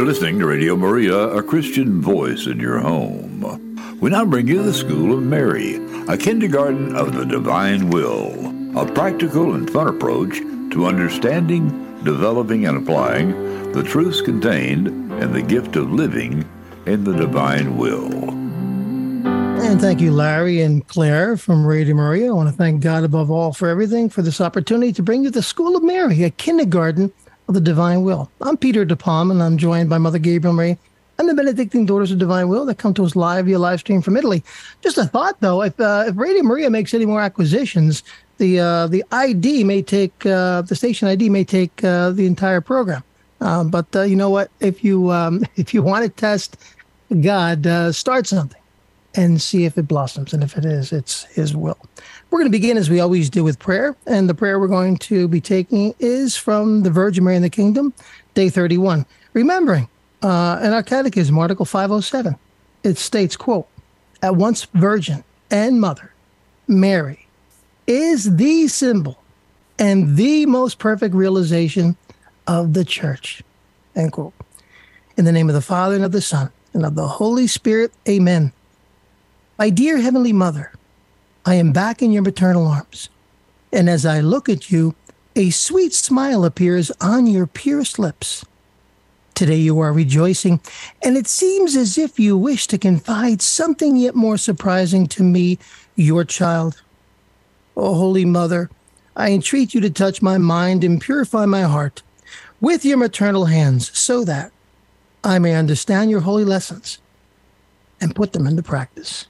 listening to Radio Maria, a Christian voice in your home. We now bring you the School of Mary, a kindergarten of the divine will, a practical and fun approach to understanding, developing, and applying the truths contained in the gift of living in the divine will. And thank you, Larry and Claire from Radio Maria. I want to thank God above all for everything, for this opportunity to bring you the School of Mary, a kindergarten of the divine will. I'm Peter DePalm, and I'm joined by Mother Gabriel Marie and the Benedictine Daughters of Divine Will that come to us live via live stream from Italy. Just a thought, though, if Radio Maria makes any more acquisitions, the ID may take the station ID may take the entire program. But you know what? If you want to test God, start something and see if it blossoms. And if it is, it's His will. We're going to begin, as we always do, with prayer. And the prayer we're going to be taking is from the Virgin Mary in the Kingdom, day 31. Remembering, in our catechism, Article 507, it states, quote, "At once Virgin and Mother, Mary is the symbol and the most perfect realization of the Church," end quote. In the name of the Father, and of the Son, and of the Holy Spirit, amen. My dear Heavenly Mother, I am back in your maternal arms, and as I look at you, a sweet smile appears on your purest lips. Today you are rejoicing, and it seems as if you wish to confide something yet more surprising to me, your child. O Holy Mother, I entreat you to touch my mind and purify my heart with your maternal hands, so that I may understand your holy lessons and put them into practice.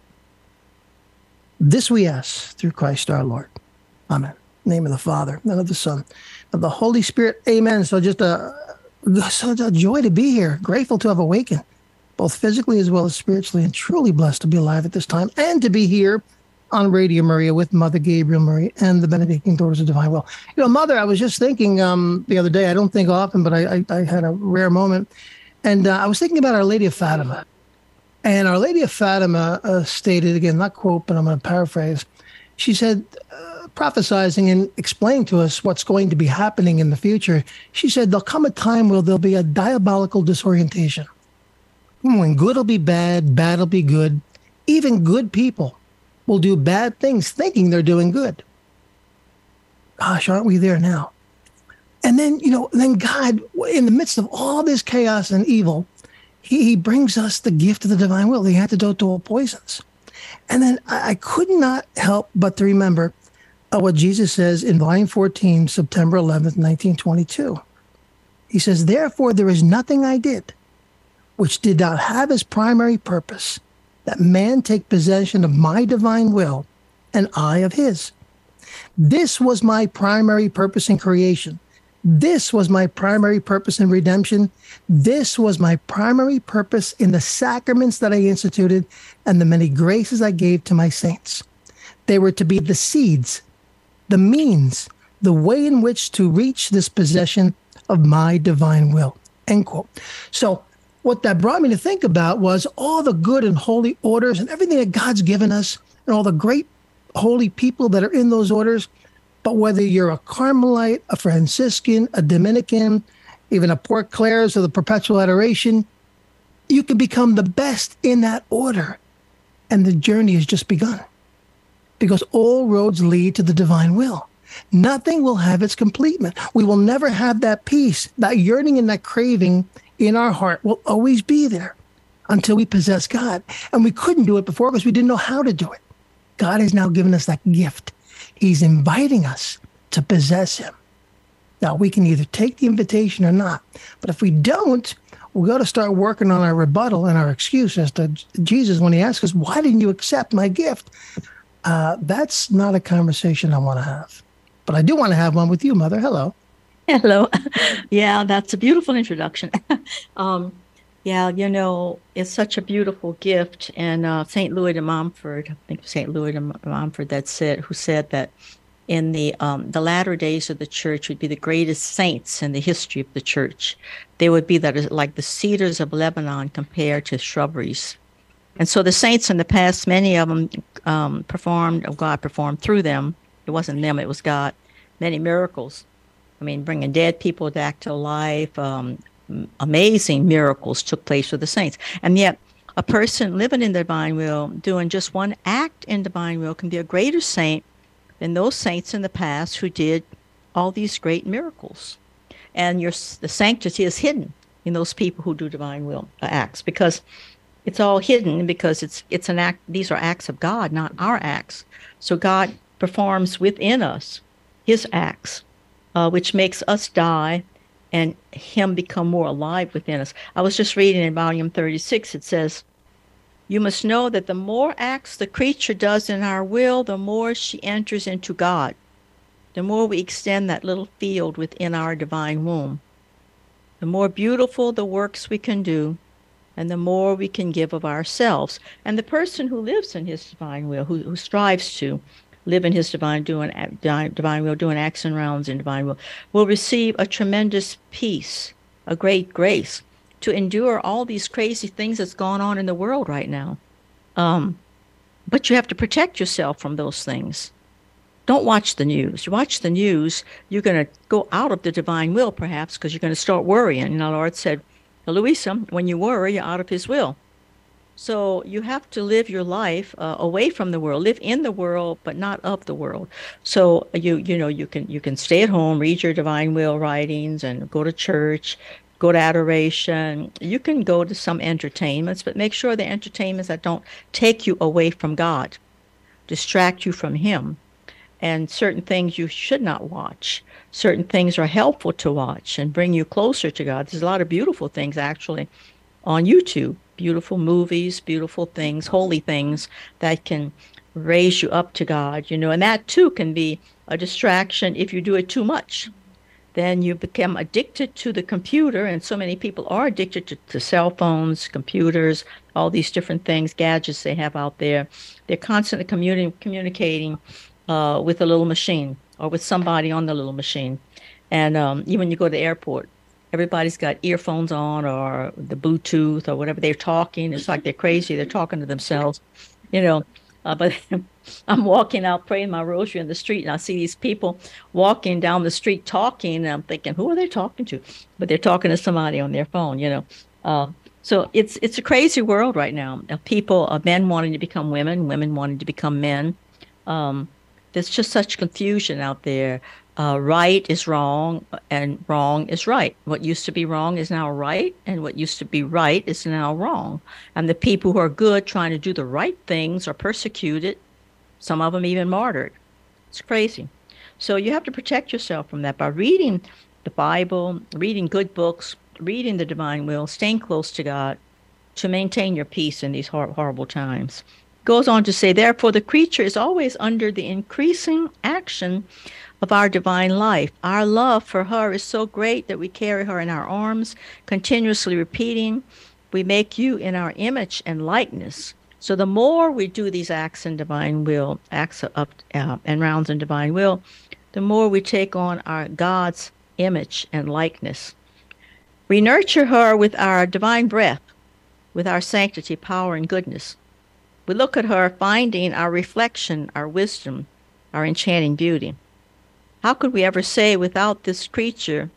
This we ask through Christ our Lord. Amen. In the name of the Father, and of the Son, and of the Holy Spirit. Amen. So just such a joy to be here. Grateful to have awakened, both physically as well as spiritually, and truly blessed to be alive at this time and to be here on Radio Maria with Mother Gabriel Marie and the Benedictine Daughters of Divine Will. You know, Mother, I was just thinking the other day, I don't think often, but I had a rare moment. And I was thinking about Our Lady of Fatima. And Our Lady of Fatima stated, again, not quote, but I'm going to paraphrase. She said, prophesizing and explaining to us what's going to be happening in the future, she said, there'll come a time where there'll be a diabolical disorientation. When good will be bad, bad will be good. Even good people will do bad things thinking they're doing good. Gosh, aren't we there now? And then, then God, in the midst of all this chaos and evil, he brings us the gift of the divine will, the antidote to all poisons. And then I could not help but to remember what Jesus says in volume 14, September 11th, 1922. He says, "Therefore, there is nothing I did which did not have as primary purpose that man take possession of my divine will and I of his. This was my primary purpose in creation. This was my primary purpose in redemption. This was my primary purpose in the sacraments that I instituted and the many graces I gave to my saints. They were to be the seeds, the means, the way in which to reach this possession of my divine will," end quote. So what that brought me to think about was all the good and holy orders and everything that God's given us and all the great holy people that are in those orders. But whether you're a Carmelite, a Franciscan, a Dominican, even a Port Clares or the Perpetual Adoration, you can become the best in that order. And the journey has just begun. Because all roads lead to the divine will. Nothing will have its completement. We will never have that peace, that yearning and that craving in our heart will always be there until we possess God. And we couldn't do it before because we didn't know how to do it. God has now given us that gift. He's inviting us to possess him. Now, we can either take the invitation or not. But if we don't, we've got to start working on our rebuttal and our excuse as to Jesus when he asks us, "Why didn't you accept my gift?" That's not a conversation I want to have. But I do want to have one with you, Mother. Hello. Hello. Yeah, that's a beautiful introduction. Yeah, it's such a beautiful gift. And St. Louis de Montfort, I think St. Louis de Montfort who said that in the latter days of the church would be the greatest saints in the history of the church. They would be like the cedars of Lebanon compared to shrubberies. And so the saints in the past, many of them God performed through them. It wasn't them, it was God. Many miracles. I mean, bringing dead people back to life, amazing miracles took place with the saints. And yet, a person living in the divine will, doing just one act in divine will, can be a greater saint than those saints in the past who did all these great miracles. And the sanctity is hidden in those people who do divine will acts, because it's all hidden, because it's an act. These are acts of God, not our acts. So God performs within us his acts, which makes us die and him become more alive within us. I was just reading in volume 36, it says, "You must know that the more acts the creature does in our will, the more she enters into God, the more we extend that little field within our divine womb. The more beautiful the works we can do, and the more we can give of ourselves." And the person who lives in his divine will, who strives to live in his divine will, doing acts and rounds in divine will receive a tremendous peace, a great grace to endure all these crazy things that's going on in the world right now. But you have to protect yourself from those things. Don't watch the news. You watch the news, you're going to go out of the divine will, perhaps, because you're going to start worrying. And our Lord said, "Louisa, when you worry, you're out of his will." So you have to live your life away from the world, live in the world, but not of the world. So you can stay at home, read your divine will writings, and go to church, go to adoration. You can go to some entertainments, but make sure the entertainments that don't take you away from God, distract you from him. And certain things you should not watch. Certain things are helpful to watch and bring you closer to God. There's a lot of beautiful things actually on YouTube, beautiful movies, beautiful things, holy things that can raise you up to God, and that too can be a distraction if you do it too much. Then you become addicted to the computer, and so many people are addicted to cell phones, computers, all these different things, gadgets they have out there. They're constantly communicating with a little machine or with somebody on the little machine. And even when you go to the airport, everybody's got earphones on or the Bluetooth or whatever. They're talking. It's like they're crazy. They're talking to themselves, but I'm walking out praying my rosary in the street, and I see these people walking down the street talking, and I'm thinking, who are they talking to? But they're talking to somebody on their phone, So it's a crazy world right now. People, men wanting to become women, women wanting to become men. There's just such confusion out there. Right is wrong and wrong is right. What used to be wrong is now right, and what used to be right is now wrong. And the people who are good, trying to do the right things, are persecuted, some of them even martyred. It's crazy. So you have to protect yourself from that by reading the Bible, reading good books, reading the divine will, staying close to God to maintain your peace in these horrible times. Goes on to say, therefore, the creature is always under the increasing action of our divine life. Our love for her is so great that we carry her in our arms, continuously repeating, "We make you in our image and likeness." So the more we do these acts in divine will, acts and rounds in divine will, the more we take on our God's image and likeness. We nurture her with our divine breath, with our sanctity, power, and goodness. We look at her, finding our reflection, our wisdom, our enchanting beauty. How could we ever stay without this creature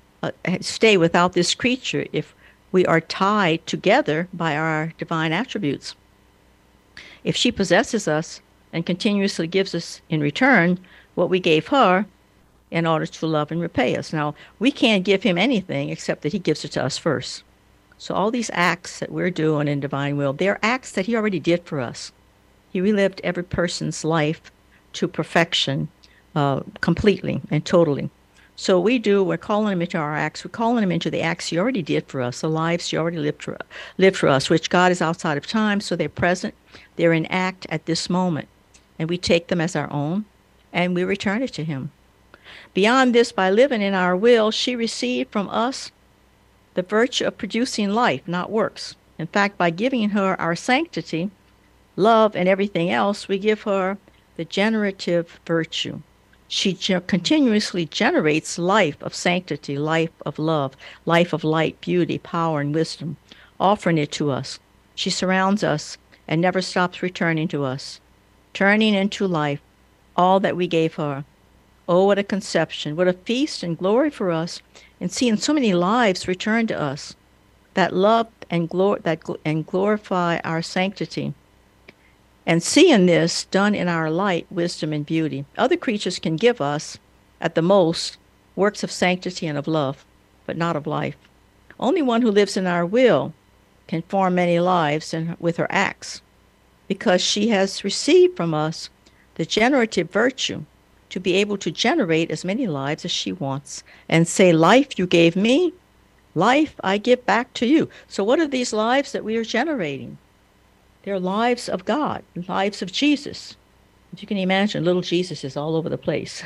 if we are tied together by our divine attributes? If she possesses us and continuously gives us in return what we gave her in order to love and repay us. Now, we can't give him anything except that he gives it to us first. So all these acts that we're doing in divine will, they're acts that he already did for us. He relived every person's life to perfection, completely and totally. So we're calling him into our acts. We're calling him into the acts he already did for us, the lives he already lived for us, which God is outside of time, so they're present. They're in act at this moment. And we take them as our own, and we return it to him. Beyond this, by living in our will, she received from us the virtue of producing life, not works. In fact, by giving her our sanctity, love, and everything else, we give her the generative virtue. She continuously generates life of sanctity, life of love, life of light, beauty, power, and wisdom, offering it to us. She surrounds us and never stops returning to us, turning into life all that we gave her. Oh, what a conception, what a feast and glory for us and seeing so many lives return to us that love and glorify our sanctity. And seeing this done in our light, wisdom, and beauty, other creatures can give us, at the most, works of sanctity and of love, but not of life. Only one who lives in our will can form many lives with her acts, because she has received from us the generative virtue to be able to generate as many lives as she wants and say, life you gave me, life I give back to you. So what are these lives that we are generating? They're lives of God, lives of Jesus. If you can imagine, little Jesus is all over the place.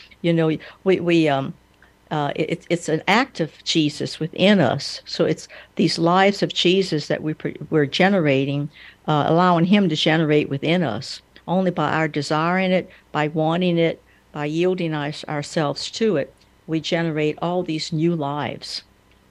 It's an act of Jesus within us. So it's these lives of Jesus that we're generating, allowing him to generate within us. Only by our desiring it, by wanting it, by yielding ourselves to it, we generate all these new lives.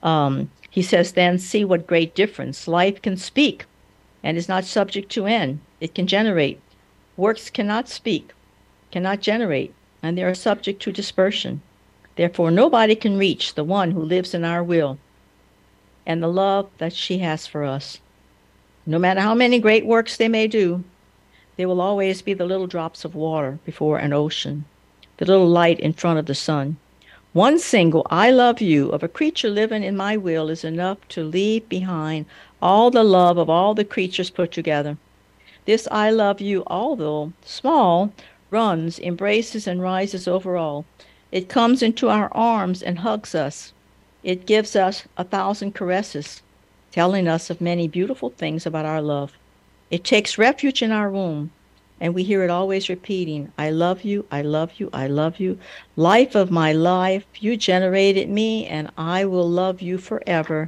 He says, then see what great difference. Life can speak and is not subject to end. It can generate. Works cannot speak, cannot generate, and they are subject to dispersion. Therefore, nobody can reach the one who lives in our will and the love that she has for us. No matter how many great works they may do, there will always be the little drops of water before an ocean, the little light in front of the sun. One single I love you of a creature living in my will is enough to leave behind all the love of all the creatures put together. This I love you, although small, runs, embraces, and rises over all. It comes into our arms and hugs us. It gives us 1,000 caresses, telling us of many beautiful things about our love. It takes refuge in our womb, and we hear it always repeating, I love you, I love you, I love you. Life of my life, you generated me, and I will love you forever.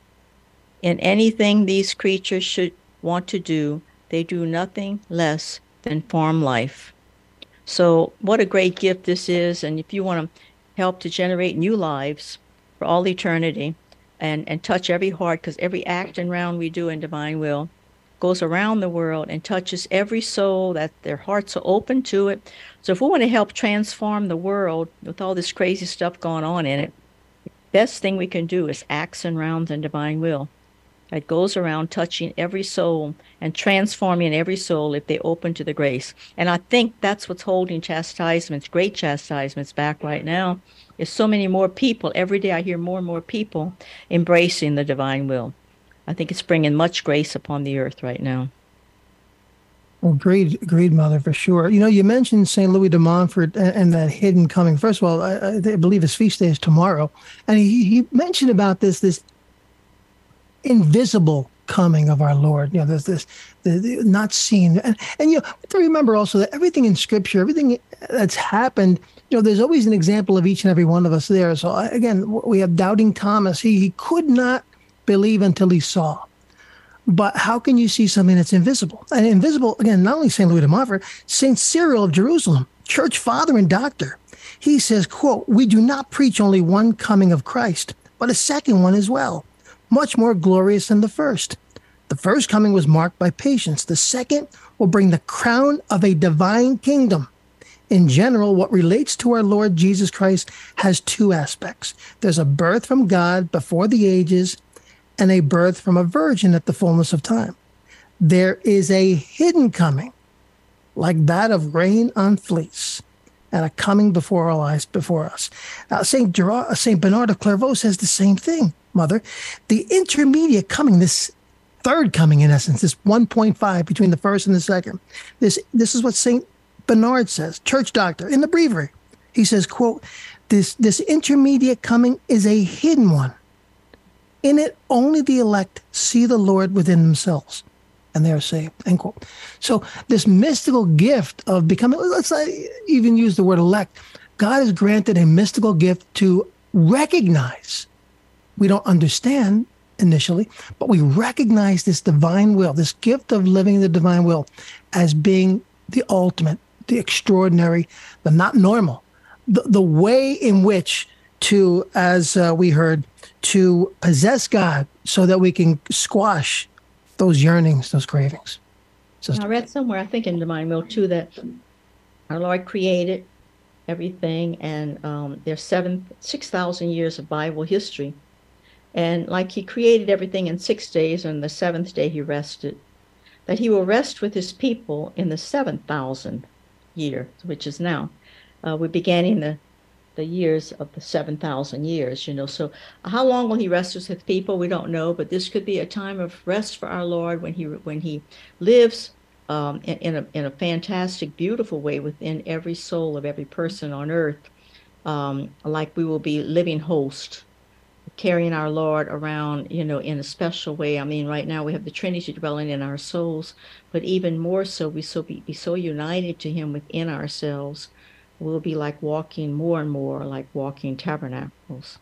In anything these creatures should want to do, they do nothing less than form life. So what a great gift this is. And if you want to help to generate new lives for all eternity and touch every heart, because every act and round we do in Divine Will goes around the world and touches every soul that their hearts are open to it. So if we want to help transform the world with all this crazy stuff going on in it, the best thing we can do is acts and rounds in Divine Will. That goes around touching every soul and transforming every soul if they open to the grace. And I think that's what's holding chastisements, great chastisements, back right now, is so many more people. Every day I hear more and more people embracing the Divine Will. I think it's bringing much grace upon the earth right now. Well, agreed, Mother, for sure. You mentioned St. Louis de Montfort and that hidden coming. First of all, I believe his feast day is tomorrow. And he mentioned about this invisible coming of our Lord. There's this the not seen, and you have to remember also that everything in Scripture, everything that's happened, there's always an example of each and every one of us there. So again, we have doubting Thomas. He could not believe until he saw. But how can you see something that's invisible? And invisible, again, not only St. Louis de Montfort, St. Cyril of Jerusalem, church father and doctor. He says, quote, we do not preach only one coming of Christ, but a second one as well, much more glorious than the first. The first coming was marked by patience. The second will bring the crown of a divine kingdom. In general, what relates to our Lord Jesus Christ has two aspects. There's a birth from God before the ages and a birth from a virgin at the fullness of time. There is a hidden coming, like that of rain on fleece, and a coming before our eyes, before us. St. Bernard of Clairvaux says the same thing, Mother. The intermediate coming, this third coming in essence, this 1.5 between the first and the second, this is what St. Bernard says, church doctor, in the breviary. He says, quote, this intermediate coming is a hidden one. In it, only the elect see the Lord within themselves, and they are saved, end quote. So this mystical gift of becoming, let's not even use the word elect, God has granted a mystical gift to recognize. We don't understand initially, but we recognize this divine will, this gift of living the divine will as being the ultimate, the extraordinary, the not normal, the way in which to, as we heard, to possess God so that we can squash those yearnings, those cravings. I read somewhere, I think in Divine Will too, that our Lord created everything. And there's 6,000 years of Bible history. And like he created everything in 6 days, and the seventh day he rested, that he will rest with his people in the 7,000th year, which is now. We're beginning the years of the 7,000 years, So how long will he rest with his people? We don't know, but this could be a time of rest for our Lord when he lives in a fantastic, beautiful way within every soul of every person on earth. Like we will be living host, carrying our Lord around, in a special way. I mean, right now we have the Trinity dwelling in our souls, but even more so, be so united to him within ourselves. We'll be like walking more and more like walking tabernacles.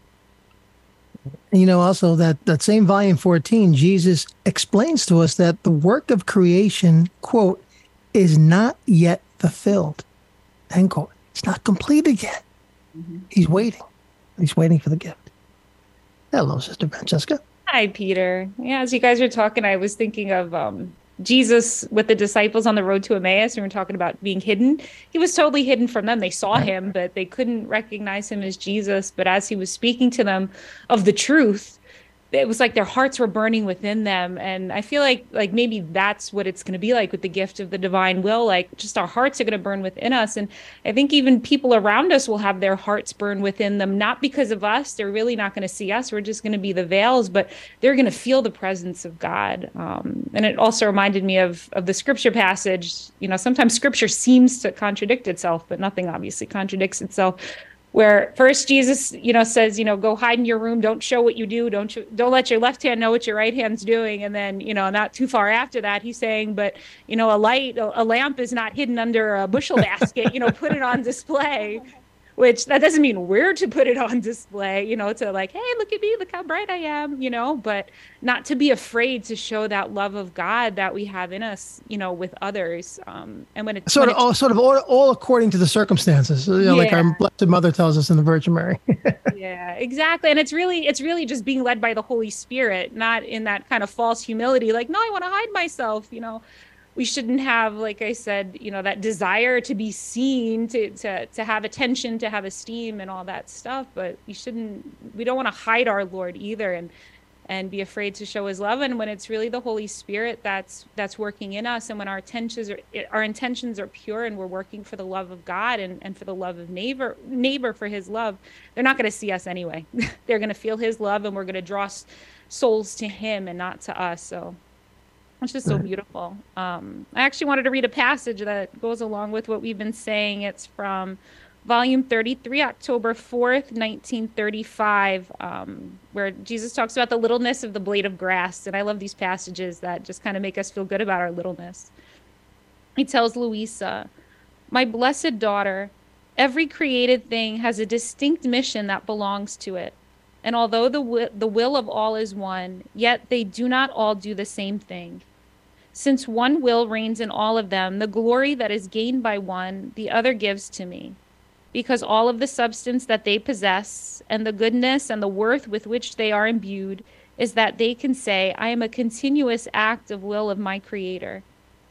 And also that same volume 14, Jesus explains to us that the work of creation, quote, is not yet fulfilled, end quote. It's not completed yet. Mm-hmm. He's waiting. He's waiting for the gift. Hello, Sister Francesca. Hi, Peter. Yeah, as you guys were talking, I was thinking of Jesus with the disciples on the road to Emmaus, and we're talking about being hidden. He was totally hidden from them. They saw him, but they couldn't recognize him as Jesus. But as he was speaking to them of the truth, it was like their hearts were burning within them. And I feel like maybe that's what it's going to be like with the gift of the divine will. Like just our hearts are going to burn within us. And I think even people around us will have their hearts burn within them, not because of us. They're really not going to see us. We're just going to be the veils, but they're going to feel the presence of God. And it also reminded me of the scripture passage. Sometimes scripture seems to contradict itself, but nothing obviously contradicts itself. Where first Jesus, says, go hide in your room. Don't show what you do. Don't let your left hand know what your right hand's doing. And then, not too far after that, he's saying, but, a lamp is not hidden under a bushel basket, put it on display, which that doesn't mean we're to put it on display, to like, hey, look at me, look how bright I am, but not to be afraid to show that love of God that we have in us, with others. And when it's all according to the circumstances, like our Blessed Mother tells us in the Virgin Mary. Yeah, exactly. And it's really just being led by the Holy Spirit, not in that kind of false humility, like, no, I want to hide myself, We shouldn't have, like I said, that desire to be seen, to have attention, to have esteem and all that stuff. But we don't want to hide our Lord either and be afraid to show his love. And when it's really the Holy Spirit that's working in us, and when our intentions are pure and we're working for the love of God and for the love of neighbor for his love, they're not going to see us anyway. They're going to feel his love, and we're going to draw souls to him and not to us. So it's just so beautiful. I actually wanted to read a passage that goes along with what we've been saying. It's from volume 33, October 4th, 1935, where Jesus talks about the littleness of the blade of grass. And I love these passages that just kind of make us feel good about our littleness. He tells Louisa, "My blessed daughter, every created thing has a distinct mission that belongs to it. And although the will of all is one, yet they do not all do the same thing. Since one will reigns in all of them, the glory that is gained by one, the other gives to me. Because all of the substance that they possess, and the goodness and the worth with which they are imbued, is that they can say, I am a continuous act of will of my Creator.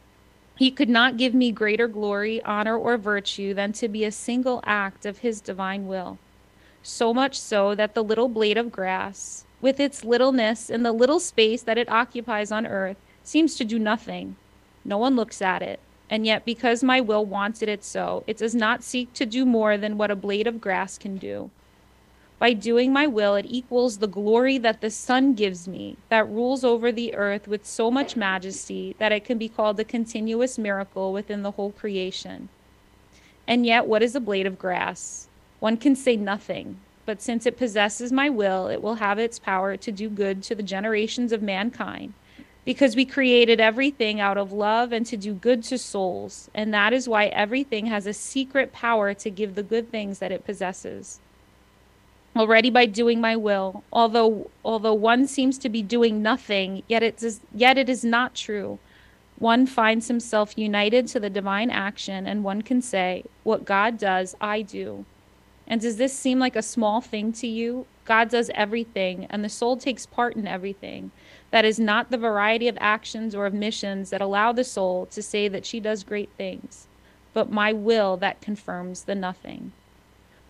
He could not give me greater glory, honor, or virtue than to be a single act of his divine will. So much so that the little blade of grass, with its littleness and the little space that it occupies on earth, seems to do nothing. No one looks at it. And yet, because my will wanted it so, it does not seek to do more than what a blade of grass can do. By doing my will, it equals the glory that the sun gives me, that rules over the earth with so much majesty that it can be called a continuous miracle within the whole creation. And yet, what is a blade of grass? One can say nothing, but since it possesses my will, it will have its power to do good to the generations of mankind. Because we created everything out of love and to do good to souls, and that is why everything has a secret power to give the good things that it possesses. Already by doing my will, although one seems to be doing nothing, yet it is not true. One finds himself united to the divine action, and one can say, what God does, I do. And does this seem like a small thing to you? God does everything, and the soul takes part in everything. That is not the variety of actions or of missions that allow the soul to say that she does great things, but my will that confirms the nothing.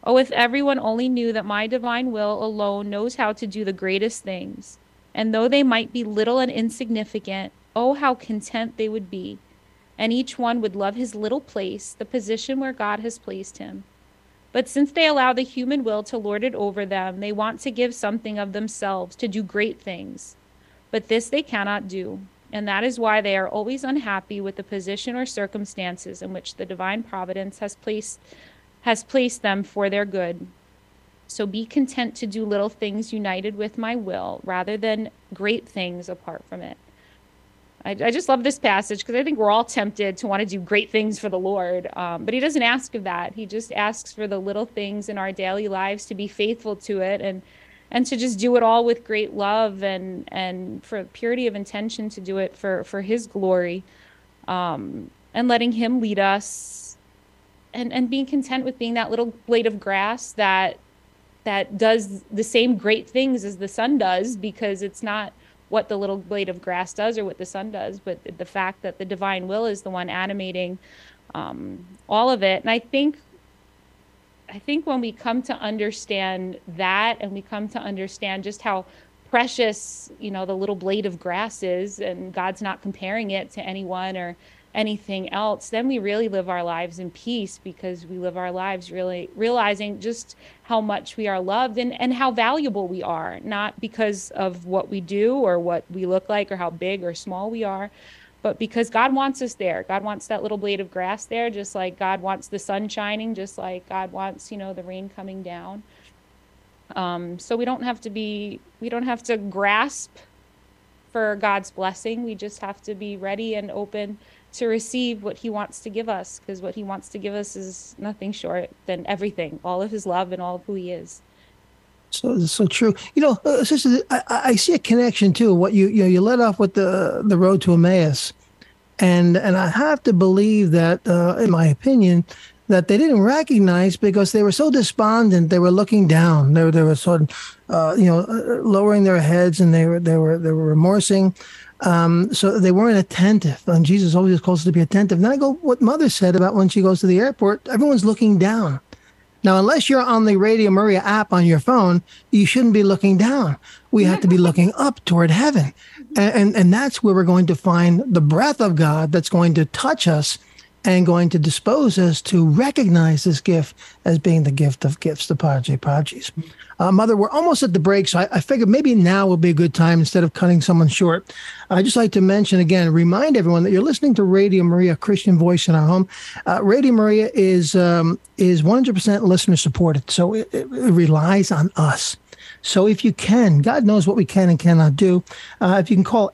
Oh, if everyone only knew that my divine will alone knows how to do the greatest things, and though they might be little and insignificant, oh, how content they would be, and each one would love his little place, the position where God has placed him. But since they allow the human will to lord it over them, they want to give something of themselves to do great things. But this they cannot do, and that is why they are always unhappy with the position or circumstances in which the divine providence has placed them for their good. So be content to do little things united with my will, rather than great things apart from it. I just love this passage because I think we're all tempted to want to do great things for the Lord, but he doesn't ask of that. He just asks for the little things in our daily lives to be faithful to it, and to just do it all with great love, and for purity of intention to do it for his glory, and letting him lead us, and being content with being that little blade of grass that does the same great things as the sun does, because it's not what the little blade of grass does or what the sun does, but the fact that the divine will is the one animating all of it. And I think when we come to understand that, and we come to understand just how precious, the little blade of grass is, and God's not comparing it to anyone or anything else, then we really live our lives in peace, because we live our lives really realizing just how much we are loved, and how valuable we are, not because of what we do or what we look like or how big or small we are, but because God wants us there. God wants that little blade of grass there, just like God wants the sun shining, just like God wants, the rain coming down. So we don't have to grasp for God's blessing. We just have to be ready and open to receive what he wants to give us, because what he wants to give us is nothing short than everything, all of his love and all of who he is. So true. Sister, I see a connection too. What you led off with the road to Emmaus, and I have to believe that, in my opinion, that they didn't recognize, because they were so despondent. They were looking down. They were sort of, lowering their heads, and they were remorsing. So they weren't attentive, and Jesus always calls us to be attentive. Then I go, what Mother said about when she goes to the airport, everyone's looking down. Now, unless you're on the Radio Maria app on your phone, you shouldn't be looking down. We have to be looking up toward heaven. And that's where we're going to find the breath of God that's going to touch us and going to dispose us to recognize this gift as being the gift of gifts, the Padre Pagis. Mother, we're almost at the break, so I figured maybe now will be a good time instead of cutting someone short. I'd just like to mention again, remind everyone that you're listening to Radio Maria, Christian Voice in Our Home. Radio Maria is 100% listener supported, so it relies on us. So if you can, God knows what we can and cannot do. If you can call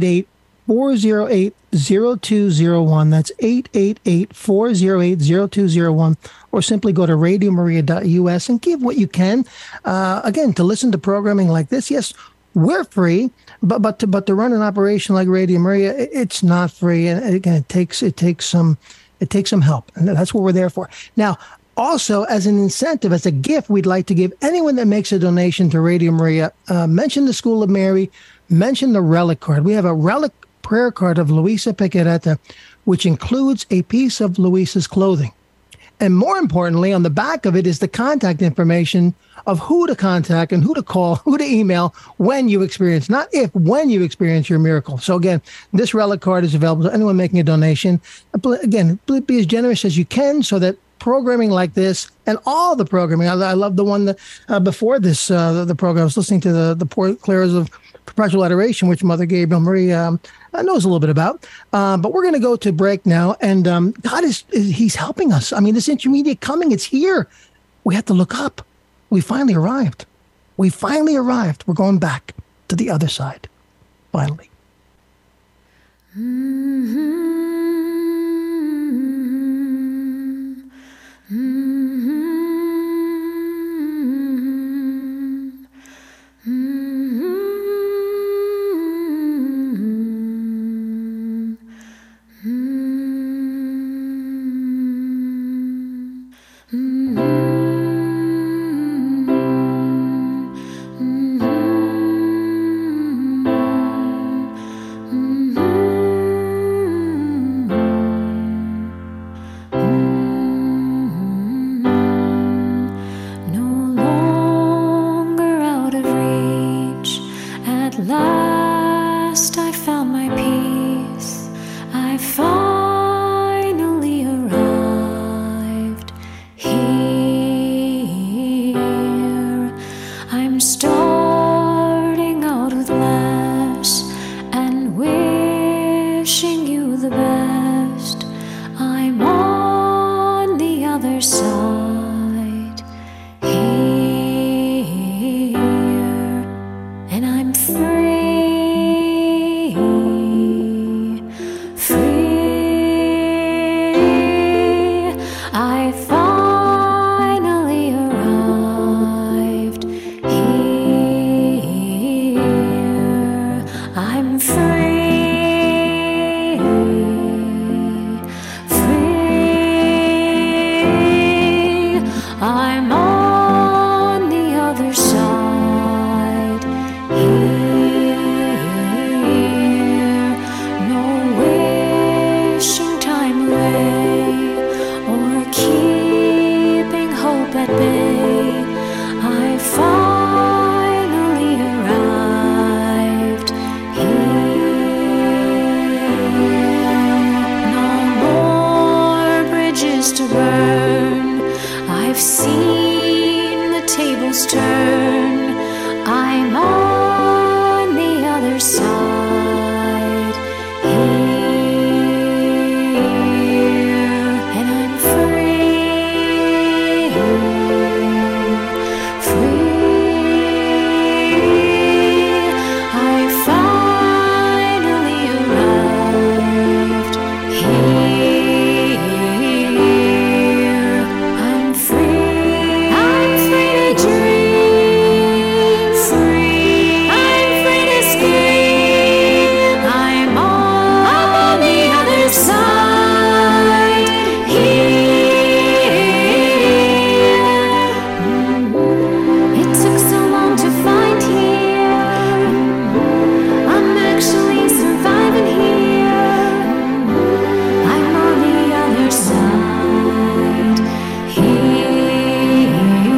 888-408-0201. That's 888-408-0201. Or simply go to radiomaria.us and give what you can. Again, to listen to programming like this, yes, we're free, but to run an operation like Radio Maria, it's not free. And again, it takes some help, and that's what we're there for. Now, also, as an incentive, as a gift, we'd like to give anyone that makes a donation to Radio Maria, mention the School of Mary, mention the relic card. We have a relic prayer card of Luisa Picaretta, which includes a piece of Luisa's clothing. And more importantly, on the back of it is the contact information of who to contact and who to call, who to email when you experience, not if, when you experience your miracle. So again, this relic card is available to anyone making a donation. Again, be as generous as you can so that programming like this and all the programming, I love the one that before this, the program, I was listening to the Poor Clares of Perpetual Adoration, which Mother Gabriel Marie knows a little bit about. But we're going to go to break now. And God he's helping us. I mean, this intermediate coming, it's here. We have to look up. We finally arrived. We're going back to the other side. Finally. finally arrived here. I'm starting out with less and wishing you the best. I'm on the other side here, and I'm free. I finally arrived here. I'm free, free. I'm on the other side here. No wishing time away or keeping hope at bay. I finally arrived here. No more bridges to burn. I've seen the tables turn. I'm on the other side here, and I'm free, free. I finally arrived here. I'm free to dream, free. I'm free to scream. I'm on the other side here. It took so long to find here. I'm actually surviving here. I'm on the other side here.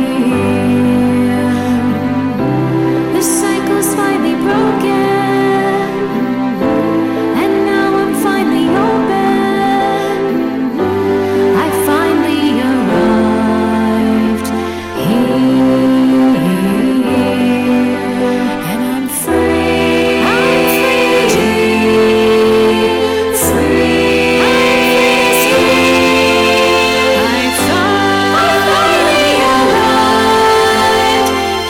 The cycle's finally broken, and now I'm finally open. I finally arrived here, and I'm free. I'm free to dream, free. I finally arrived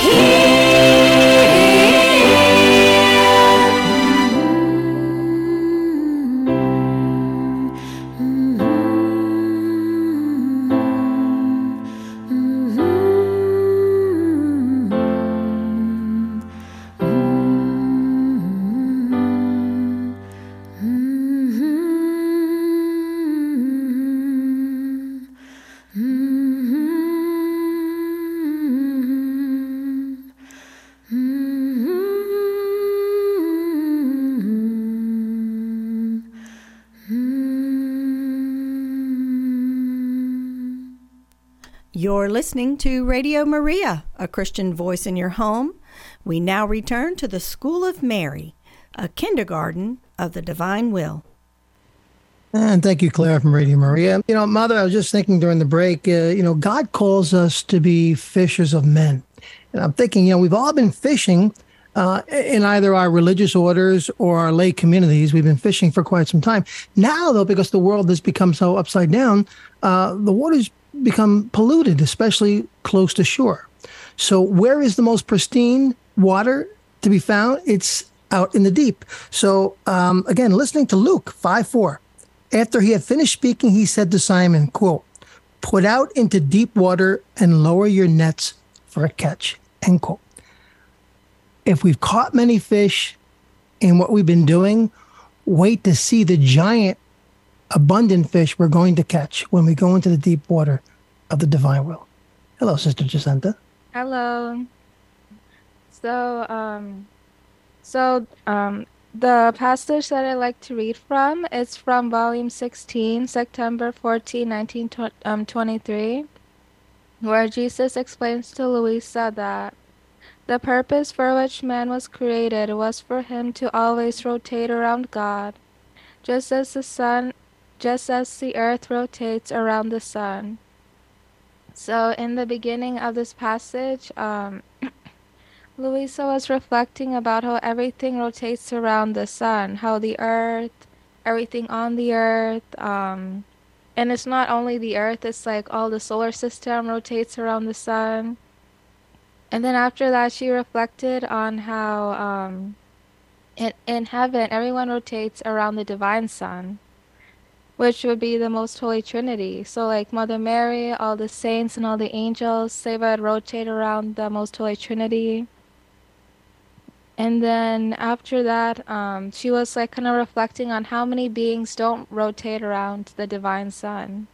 You're listening to Radio Maria, a Christian voice in your home. We now return to the School of Mary, a kindergarten of the divine will. And thank you, Claire, from Radio Maria. You know, Mother, I was just thinking during the break, God calls us to be fishers of men. And I'm thinking, we've all been fishing in either our religious orders or our lay communities. We've been fishing for quite some time. Now, though, because the world has become so upside down, the water's become polluted, especially close to shore. So where is the most pristine water to be found? It's out in the deep. So again, listening to Luke 5:4, after he had finished speaking, he said to Simon, quote, "Put out into deep water and lower your nets for a catch," end quote. If we've caught many fish in what we've been doing, wait to see the giant abundant fish we're going to catch when we go into the deep water of the divine will. Hello, Sister Jacinta. Hello. The passage that I like to read from is from volume 16, September 14, 1923, where Jesus explains to Louisa that the purpose for which man was created was for him to always rotate around God. just as the earth rotates around the sun. So in the beginning of this passage, Louisa was reflecting about how everything rotates around the sun, how the earth, everything on the earth, and it's not only the earth, it's like all the solar system rotates around the sun. And then after that, she reflected on how in heaven, everyone rotates around the divine sun, which would be the most holy trinity. So like Mother Mary, all the saints and all the angels, they would rotate around the most holy trinity. And then after that, she was like kind of reflecting on how many beings don't rotate around the divine sun.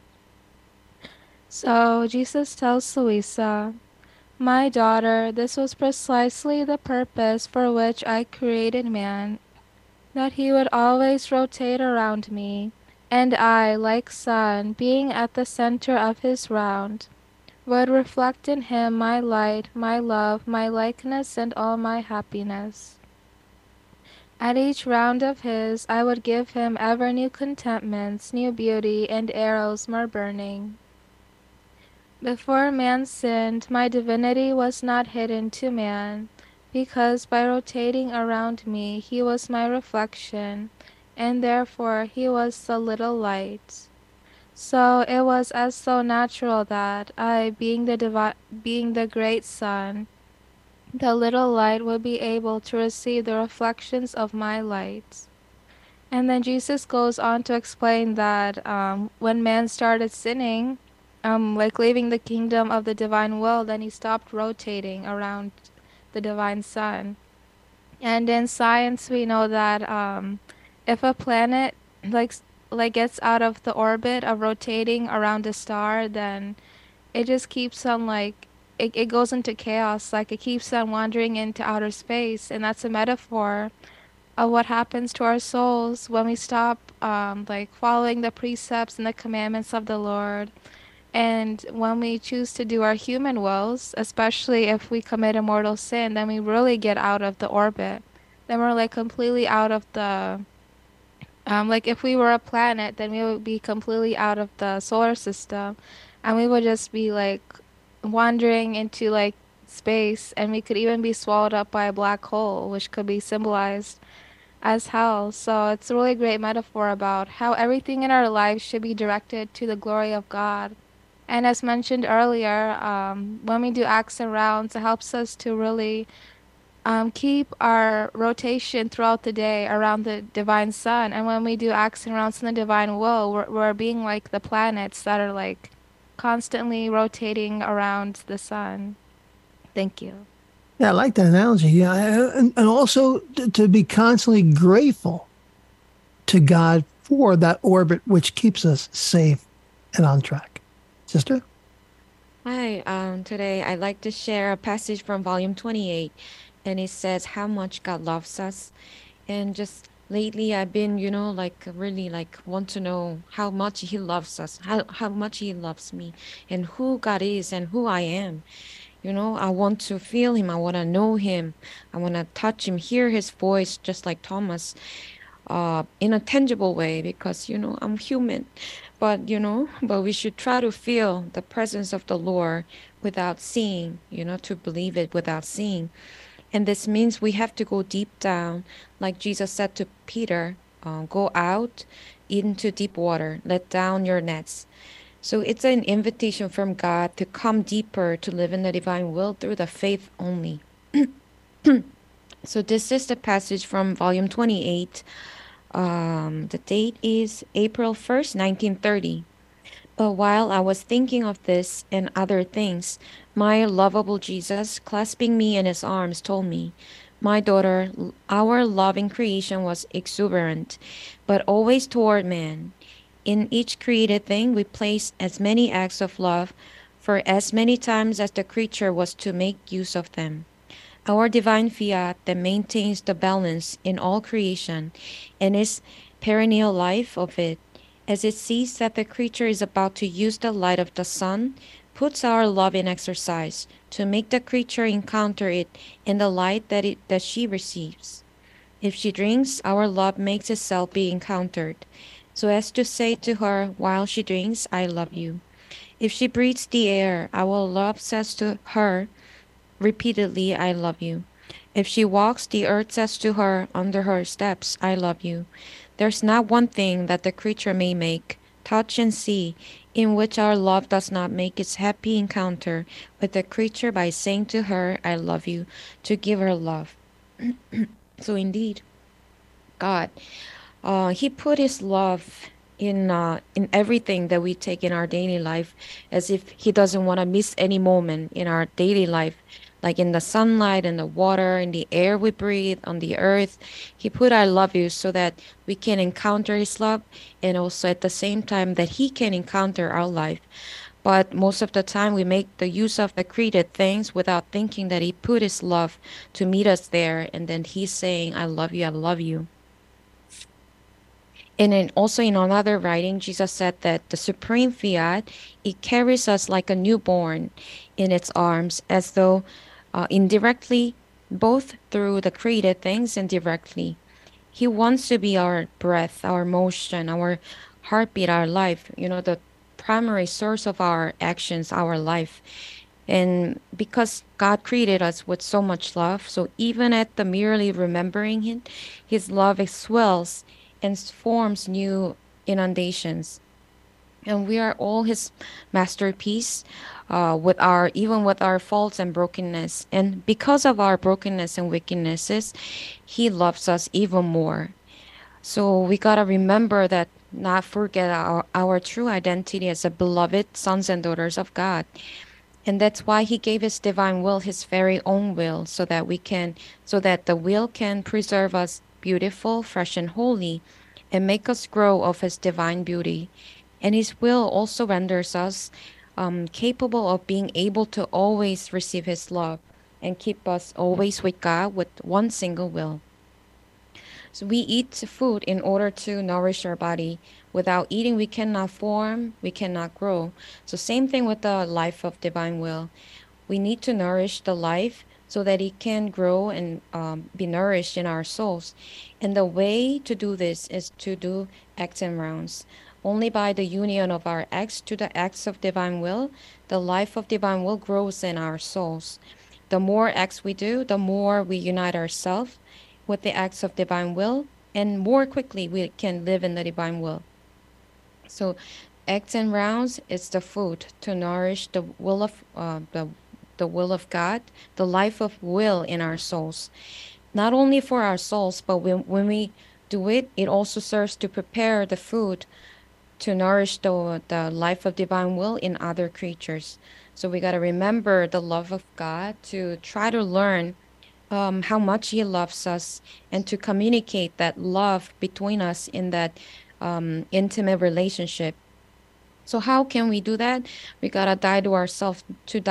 So Jesus tells Louisa, "My daughter, this was precisely the purpose for which I created man, that he would always rotate around me, and I, like sun, being at the center of his round, would reflect in him my light, my love, my likeness, and all my happiness. At each round of his, I would give him ever new contentments, new beauty, and arrows more burning. Before man sinned, my divinity was not hidden to man, because by rotating around me, he was my reflection, and therefore he was the little light. So it was as though natural that I, being the great sun, the little light would be able to receive the reflections of my light." And then Jesus goes on to explain that when man started sinning, like leaving the kingdom of the divine will, then he stopped rotating around the divine sun. And in science, we know that if a planet like gets out of the orbit of rotating around a star, then it just keeps on like it goes into chaos, like it keeps on wandering into outer space, and that's a metaphor of what happens to our souls when we stop like following the precepts and the commandments of the Lord. And when we choose to do our human wills, especially if we commit a mortal sin, then we really get out of the orbit. Then we're like completely out of the like if we were a planet, then we would be completely out of the solar system, and we would just be like wandering into like space, and we could even be swallowed up by a black hole, which could be symbolized as hell. So it's a really great metaphor about how everything in our lives should be directed to the glory of God. And as mentioned earlier, when we do acts and rounds, it helps us to really keep our rotation throughout the day around the divine sun. And when we do acts and rounds in the divine will, we're being like the planets that are like constantly rotating around the sun. Thank you. Yeah, I like that analogy. Yeah, and also to be constantly grateful to God for that orbit which keeps us safe and on track. Sister? Hi, today I'd like to share a passage from volume 28, and it says how much God loves us. And just lately I've been, like really like want to know how much he loves us, how much he loves me, and who God is and who I am. I want to feel him. I want to know him. I want to touch him, hear his voice, just like Thomas, in a tangible way, because, I'm human. But we should try to feel the presence of the Lord without seeing, to believe it without seeing. And this means we have to go deep down, like Jesus said to Peter, go out into deep water, let down your nets. So it's an invitation from God to come deeper, to live in the divine will through the faith only. So this is the passage from volume 28. The date is April 1st, 1930. But while I was thinking of this and other things, my lovable Jesus, clasping me in his arms, told me, "My daughter, our loving creation was exuberant, but always toward man. In each created thing, we place as many acts of love for as many times as the creature was to make use of them. Our divine fiat that maintains the balance in all creation and is perennial life of it, as it sees that the creature is about to use the light of the sun, puts our love in exercise to make the creature encounter it in the light that she receives. If she drinks, our love makes itself be encountered, so as to say to her while she drinks, I love you. If she breathes the air, our love says to her repeatedly, I love you. If she walks, the earth says to her under her steps, I love you. There's not one thing that the creature may make, touch and see, in which our love does not make its happy encounter with the creature by saying to her, I love you, to give her love. So indeed, God, He put His love in everything that we take in our daily life, as if He doesn't want to miss any moment in our daily life, like in the sunlight, in the water, in the air we breathe, on the earth. He put I love you so that we can encounter His love, and also at the same time that He can encounter our life. But most of the time, we make the use of the created things without thinking that He put His love to meet us there, and then He's saying, I love you, I love you. And then also in another writing, Jesus said that the supreme fiat, it carries us like a newborn in its arms, as though indirectly, both through the created things and directly. He wants to be our breath, our motion, our heartbeat, our life, the primary source of our actions, our life. And because God created us with so much love, so even at the merely remembering Him, His love swells and forms new inundations. And we are all His masterpiece, even with our faults and brokenness. And because of our brokenness and weaknesses, He loves us even more. So we gotta remember that, not forget our true identity as a beloved sons and daughters of God. And that's why He gave His divine will, His very own will, so that the will can preserve us beautiful, fresh, and holy, and make us grow of His divine beauty. And His will also renders us capable of being able to always receive His love and keep us always with God with one single will. So we eat food in order to nourish our body. Without eating, we cannot form, we cannot grow. So same thing with the life of divine will. We need to nourish the life so that it can grow and be nourished in our souls. And the way to do this is to do acts and rounds. Only by the union of our acts to the acts of divine will, the life of divine will grows in our souls. The more acts we do, the more we unite ourselves with the acts of divine will, and more quickly we can live in the divine will. So acts and rounds is the food to nourish the will of the will of God, the life of will in our souls. Not only for our souls, but when we do it, it also serves to prepare the food to nourish the life of divine will in other creatures. So we got to remember the love of God, to try to learn how much He loves us, and to communicate that love between us in that intimate relationship. So how can we do that? We gotta die to ourselves,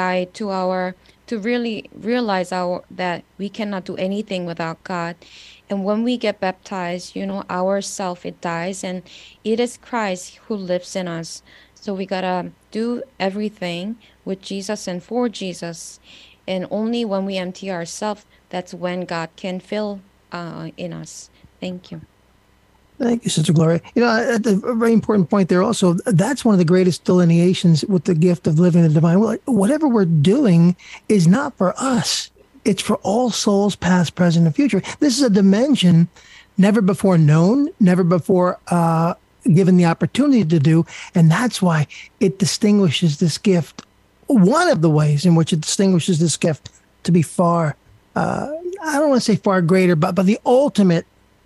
to really realize that we cannot do anything without God. And when we get baptized, our self, it dies, and it is Christ who lives in us. So we gotta do everything with Jesus and for Jesus. And only when we empty ourselves, that's when God can fill in us. Thank you. Thank you, Sister Gloria. At a very important point there also, that's one of the greatest delineations with the gift of living the divine will. Whatever we're doing is not for us. It's for all souls, past, present, and future. This is a dimension never before known, never before given the opportunity to do. And that's why it distinguishes this gift. One of the ways in which it distinguishes this gift to be far, I don't want to say far greater, but the ultimate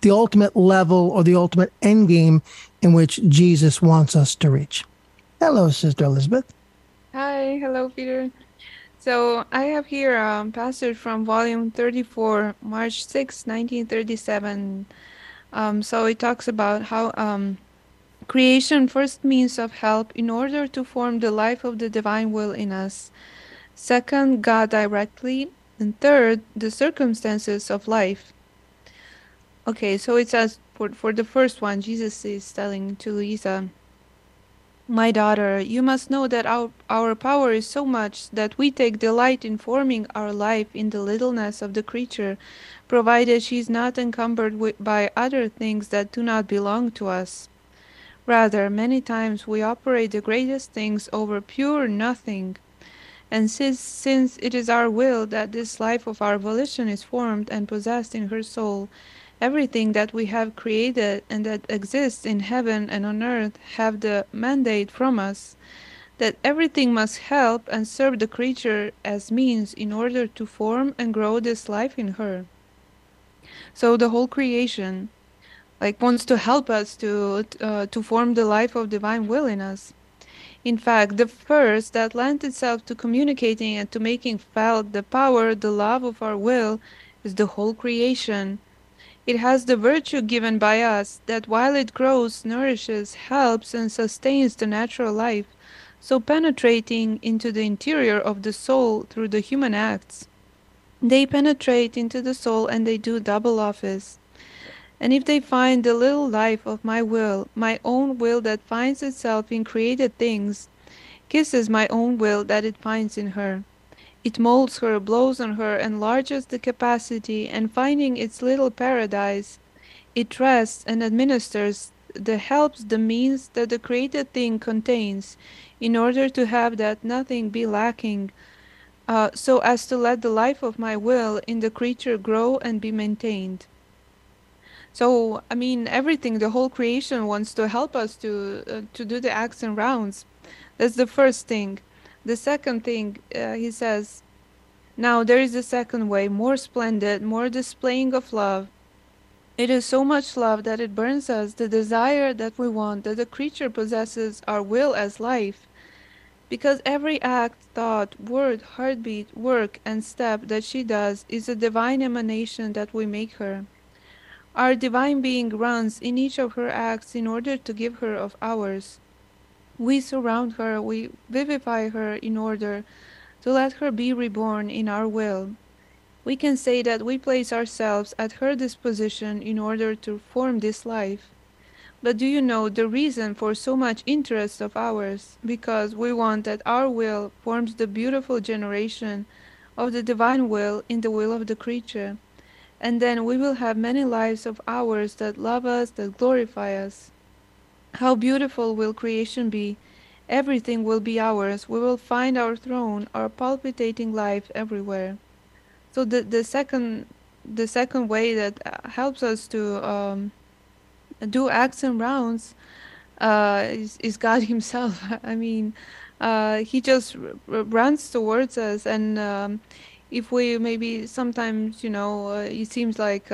level, or the ultimate end game in which Jesus wants us to reach. Hello, Sister Elizabeth. Hi, hello, Peter. So I have here a passage from volume 34, March 6, 1937. So it talks about how creation first means of help in order to form the life of the divine will in us. Second, God directly. And third, the circumstances of life. Okay, so it says for the first one, Jesus is telling to Luisa, My daughter, you must know that our power is so much that we take delight in forming our life in the littleness of the creature, provided she is not encumbered by other things that do not belong to us. Rather, many times we operate the greatest things over pure nothing. And since it is our will that this life of our volition is formed and possessed in her soul, everything that we have created and that exists in heaven and on earth have the mandate from us that everything must help and serve the creature as means in order to form and grow this life in her. So the whole creation wants to help us to form the life of divine will in us. In fact, the first that lent itself to communicating and to making felt the power, the love of our will, is the whole creation. It has the virtue given by us that while it grows, nourishes, helps, and sustains the natural life, so penetrating into the interior of the soul through the human acts. They penetrate into the soul and they do double office. And if they find the little life of my will, my own will that finds itself in created things, kisses my own will that it finds in her. It molds her, blows on her, enlarges the capacity, and finding its little paradise, it rests and administers the helps, the means that the created thing contains, in order to have that nothing be lacking, so as to let the life of my will in the creature grow and be maintained. So, I mean, everything, the whole creation wants to help us to do the acts and rounds. That's the first thing. The second thing, he says, now there is a second way, more splendid, more displaying of love. It is so much love that it burns us, the desire that we want, that the creature possesses our will as life. Because every act, thought, word, heartbeat, work, and step that she does is a divine emanation that we make her. Our divine being runs in each of her acts in order to give her of ours. We surround her, we vivify her in order to let her be reborn in our will. We can say that we place ourselves at her disposition in order to form this life. But do you know the reason for so much interest of ours? Because we want that our will forms the beautiful generation of the divine will in the will of the creature. And then we will have many lives of ours that love us, that glorify us. How beautiful will creation be! Everything will be ours. We will find our throne, our palpitating life everywhere. So the second way that helps us to do acts and rounds is God Himself. I mean, He just runs towards us, and if we maybe sometimes, it seems like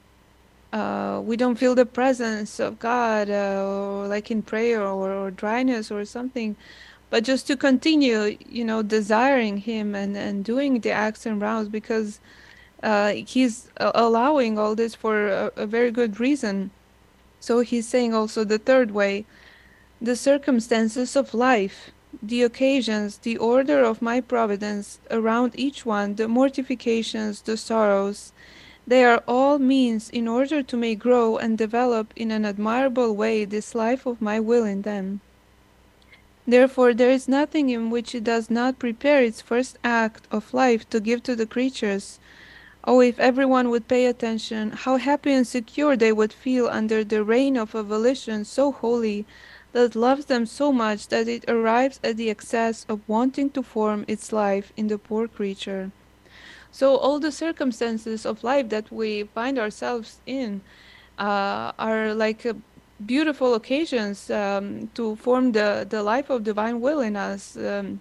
we don't feel the presence of God, or like in prayer or dryness or something, but just to continue, desiring Him and doing the acts and rounds, because He's allowing all this for a very good reason. So He's saying also the third way, the circumstances of life, the occasions, the order of my providence around each one, the mortifications, the sorrows, they are all means in order to make grow and develop in an admirable way this life of my will in them. Therefore there is nothing in which it does not prepare its first act of life to give to the creatures. Oh, if everyone would pay attention, how happy and secure they would feel under the reign of a volition so holy, that loves them so much that it arrives at the excess of wanting to form its life in the poor creature. So all the circumstances of life that we find ourselves in are like beautiful occasions to form the life of divine will in us.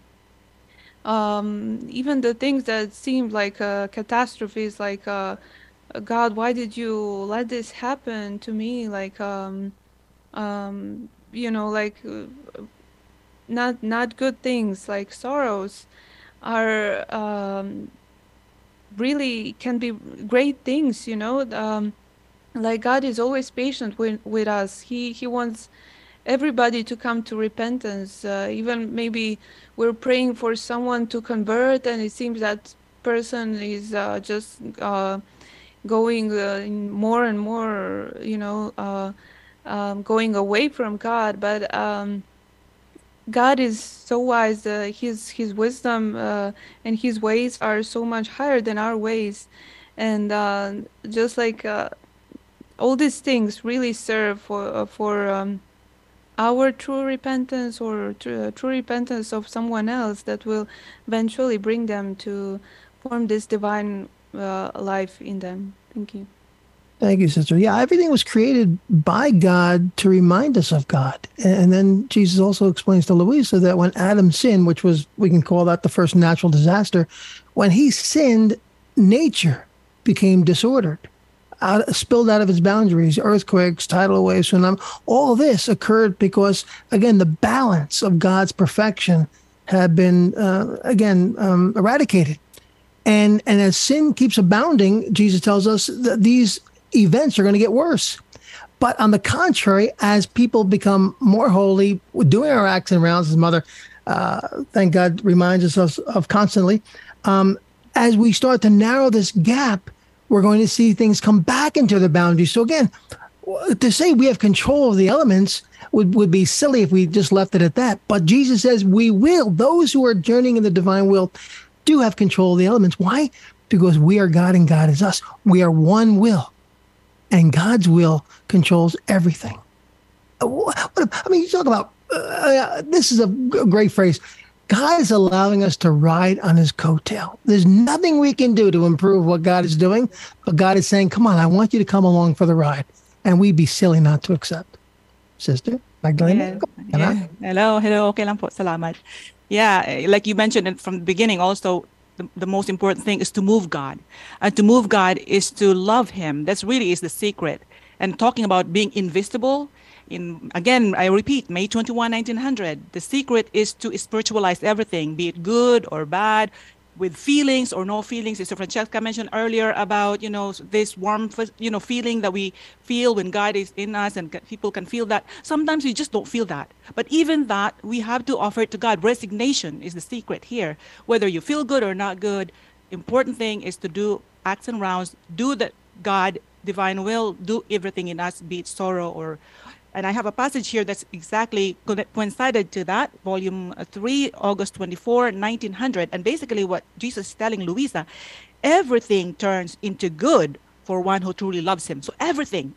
Even the things that seemed like catastrophes, like God, why did you let this happen to me? Like not good things, like sorrows, are really can be great things. Like God is always patient with us. He wants everybody to come to repentance. Even maybe we're praying for someone to convert, and it seems that person is just going in more and more, going away from God. But God is so wise. His wisdom and his ways are so much higher than our ways, and just like all these things really serve for our true repentance or true repentance of someone else that will eventually bring them to form this divine life in them. Thank you. Thank you, sister. Yeah, everything was created by God to remind us of God. And then Jesus also explains to Louisa that when Adam sinned, which was, we can call that the first natural disaster, when he sinned, nature became disordered, spilled out of its boundaries, earthquakes, tidal waves, tsunami. All this occurred because, again, the balance of God's perfection had been, eradicated. And as sin keeps abounding, Jesus tells us that these events are going to get worse. But on the contrary, as people become more holy, doing our acts and rounds, as Mother, thank God, reminds us of constantly, as we start to narrow this gap, we're going to see things come back into the boundaries. So again, to say we have control of the elements would be silly if we just left it at that. But Jesus says we will. Those who are journeying in the divine will do have control of the elements. Why? Because we are God and God is us. We are one will. And God's will controls everything. You talk about, this is a great phrase. God is allowing us to ride on his coattail. There's nothing we can do to improve what God is doing, but God is saying, come on, I want you to come along for the ride. And we'd be silly not to accept. Sister Magdalena? Yeah. Hello, okay lang po, salamat. Yeah, like you mentioned it from the beginning also, the most important thing is to move God. And to move God is to love him. That's really is the secret. And talking about being invisible, again, I repeat, May 21, 1900, the secret is to spiritualize everything, be it good or bad, with feelings or no feelings. Sister Francesca mentioned earlier about, this warm, feeling that we feel when God is in us, and people can feel that. Sometimes we just don't feel that. But even that, we have to offer it to God. Resignation is the secret here. Whether you feel good or not good, important thing is to do acts and rounds, do the God divine will, do everything in us, be it sorrow or. And I have a passage here that's exactly coincided to that, volume 3, August 24, 1900. And basically what Jesus is telling Louisa, everything turns into good for one who truly loves him. So everything.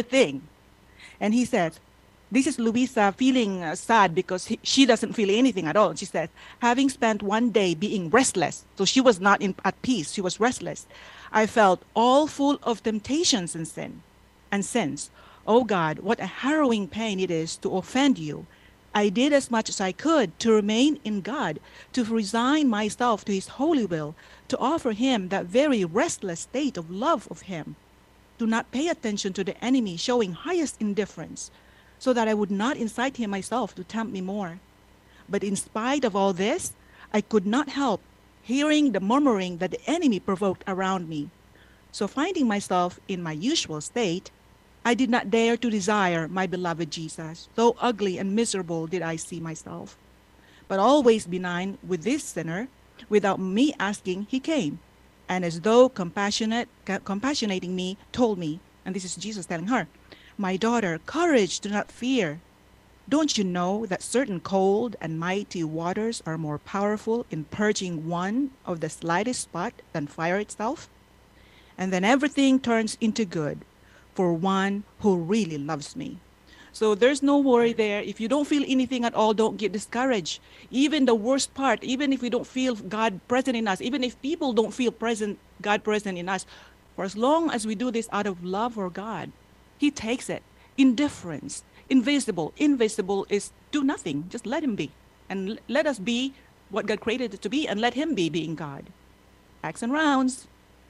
And he says, this is Louisa feeling sad because she doesn't feel anything at all. She says, having spent one day being restless, so she was not at peace, she was restless, I felt all full of temptations and sins. Oh God, what a harrowing pain it is to offend you. I did as much as I could to remain in God, to resign myself to his holy will, to offer him that very restless state of love of him, to not pay attention to the enemy showing highest indifference, so that I would not incite him myself to tempt me more. But in spite of all this, I could not help hearing the murmuring that the enemy provoked around me. So finding myself in my usual state, I did not dare to desire my beloved Jesus, so ugly and miserable did I see myself. But always benign with this sinner, without me asking, he came, and as though compassionating me, told me, and this is Jesus telling her, my daughter, courage, do not fear. Don't you know that certain cold and mighty waters are more powerful in purging one of the slightest spot than fire itself? And then everything turns into good for one who really loves me. So there's no worry there. If you don't feel anything at all, don't get discouraged. Even the worst part, even if we don't feel God present in us, even if people don't feel God present in us, for as long as we do this out of love for God, he takes it. Indifference, invisible is do nothing. Just let him be. And let us be what God created it to be, and let him be being God. Acts and rounds.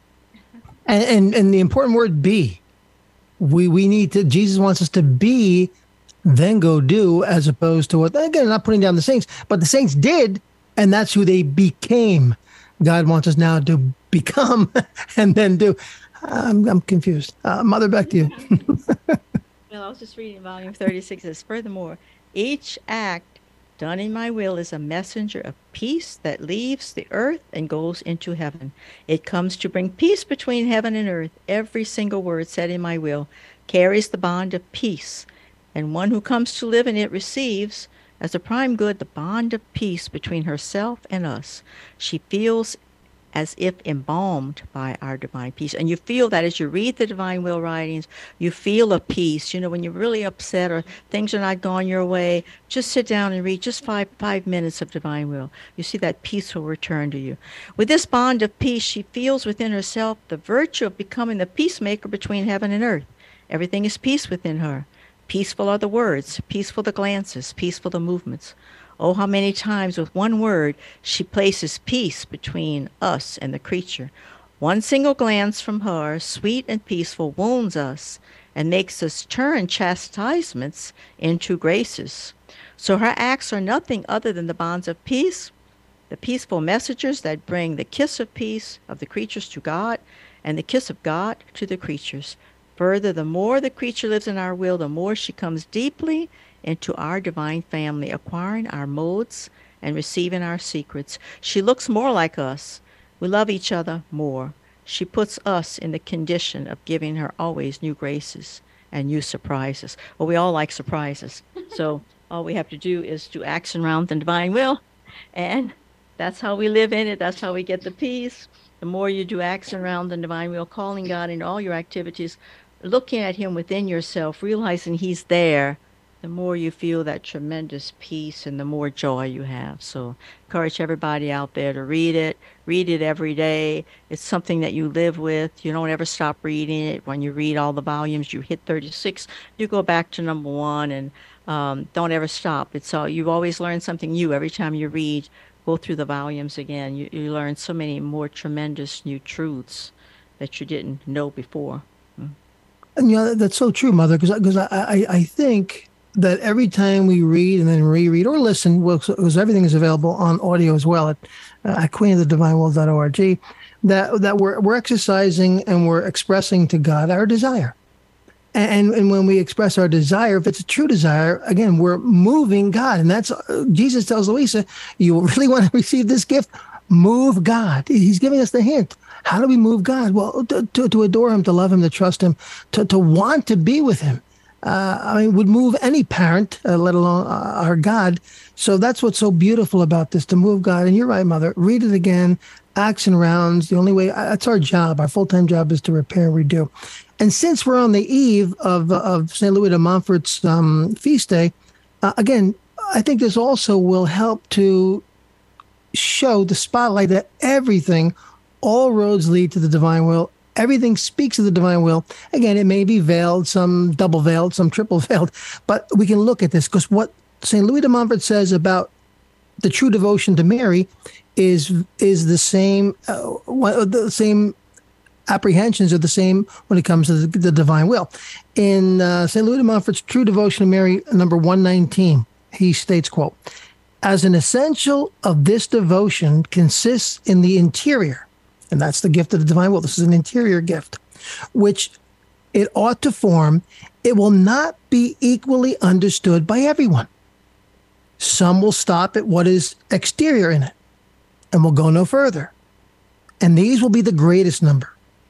And the important word be. We need to, Jesus wants us to be, then go do, as opposed to what, again, not putting down the saints, but the saints did, and that's who they became. God wants us now to become and then do. I'm confused. Mother, back to you. Well, I was just reading volume 36. It says, furthermore, each act done in my will is a messenger of peace that leaves the earth and goes into heaven. It comes to bring peace between heaven and earth. Every single word said in my will carries the bond of peace, and one who comes to live in it receives As a prime good, the bond of peace between herself and us, she feels as if embalmed by our divine peace. And you feel that as you read the Divine Will writings, you feel a peace. You know, when you're really upset or things are not going your way, just sit down and read just five minutes of Divine Will. You see that peace will return to you. With this bond of peace, she feels within herself the virtue of becoming the peacemaker between heaven and earth. Everything is peace within her. Peaceful are the words, peaceful the glances, peaceful the movements. Oh, how many times with one word she places peace between us and the creature. One single glance from her, sweet and peaceful, wounds us and makes us turn chastisements into graces. So her acts are nothing other than the bonds of peace, the peaceful messengers that bring the kiss of peace of the creatures to God and the kiss of God to the creatures. Further, the more the creature lives in our will, the more she comes deeply into our divine family, acquiring our modes and receiving our secrets. She looks more like us. We love each other more. She puts us in the condition of giving her always new graces and new surprises. Well, we all like surprises. So all we have to do is do action around the divine will, and that's how we live in it. That's how we get the peace. The more you do action around the divine will, calling God in all your activities, looking at him within yourself, realizing he's there, the more you feel that tremendous peace and the more joy you have. So encourage everybody out there to read it. Read it every day. It's something that you live with. You don't ever stop reading it. When you read all the volumes, you hit 36, you go back to number 1, and don't ever stop. It's all, you always learn something new every time you read. Go through the volumes again. You learn so many more tremendous new truths that you didn't know before. And that's so true, Mother, because I think that every time we read and then reread or listen, because everything is available on audio as well at queenofthedivinewill.org, that we're exercising and we're expressing to God our desire. And when we express our desire, if it's a true desire, again, we're moving God. And that's, Jesus tells Louisa, you really want to receive this gift? Move God. He's giving us the hint. How do we move God? Well, to adore him, to love him, to trust him, to want to be with him. Would move any parent, let alone our God. So that's what's so beautiful about this, to move God. And you're right, Mother. Read it again. Action rounds. The only way, that's our job. Our full-time job is to repair and redo. And since we're on the eve of St. Louis de Montfort's feast day, again, I think this also will help to show the spotlight that everything, all roads lead to the divine will. Everything speaks of the divine will. Again, it may be veiled, some double veiled, some triple veiled, but we can look at this because what St. Louis de Montfort says about the true devotion to Mary is the same. The same apprehensions are the same when it comes to the divine will. In St. Louis de Montfort's True Devotion to Mary, number 119, he states, quote, "As an essential of this devotion consists in the interior," and that's the gift of the divine will. This is an interior gift, which it ought to form. It will not be equally understood by everyone. Some will stop at what is exterior in it and will go no further. And these will be the greatest number.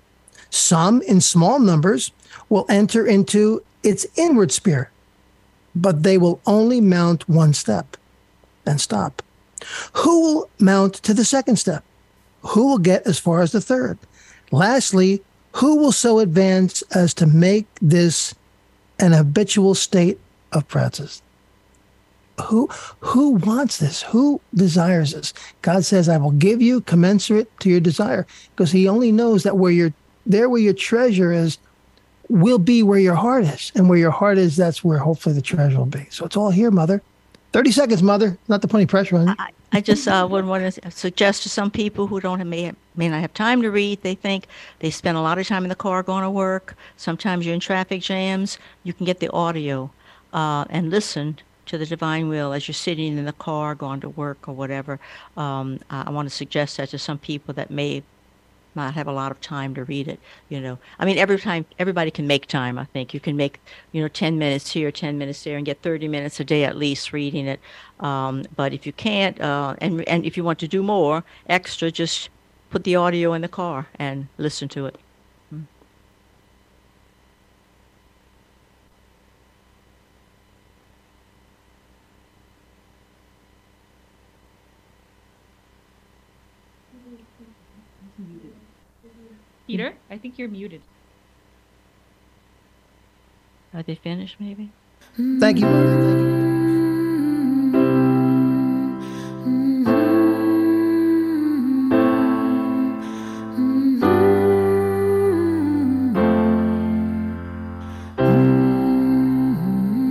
Some, in small numbers, will enter into its inward spirit, but they will only mount one step and stop. Who will mount to the second step? Who will get as far as the third? Lastly, who will so advance as to make this an habitual state of practice? Who wants this? Who desires this? God says, I will give you commensurate to your desire, because he only knows that where your treasure is will be where your heart is. And where your heart is, that's where hopefully the treasure will be. So it's all here, Mother. 30 seconds, Mother. Not to put any pressure on you. I just would want to suggest to some people who may not have time to read. They think they spend a lot of time in the car going to work. Sometimes you're in traffic jams. You can get the audio and listen to the divine will as you're sitting in the car, going to work or whatever. I want to suggest that to some people that may not have a lot of time to read it. Everybody can make time. I think you can make 10 minutes here, 10 minutes there, and get 30 minutes a day at least reading it. But if you can't, and if you want to do more extra, just put the audio in the car and listen to it. Peter, I think you're muted. Are they finished maybe? Thank you, Mother. Thank you.